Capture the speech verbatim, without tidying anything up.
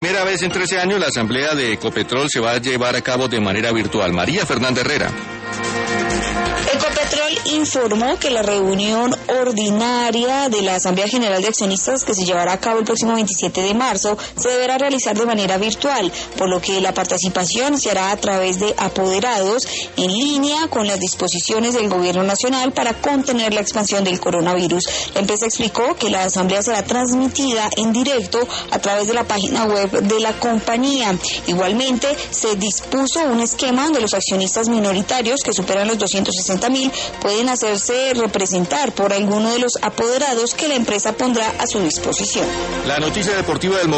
Primera vez en trece años, la asamblea de Ecopetrol se va a llevar a cabo de manera virtual. María Fernanda Herrera. Ecopetrol informó que la reunión ordinaria de la Asamblea General de Accionistas, que se llevará a cabo el próximo veintisiete de marzo, se deberá realizar de manera virtual, por lo que la participación se hará a través de apoderados en línea con las disposiciones del Gobierno Nacional para contener la expansión del coronavirus. La empresa explicó que la asamblea será transmitida en directo a través de la página web de la compañía. Igualmente, se dispuso un esquema donde los accionistas minoritarios que superan los doscientos sesenta mil pueden hacerse representar por alguno de los apoderados que la empresa pondrá a su disposición. La noticia deportiva del momento.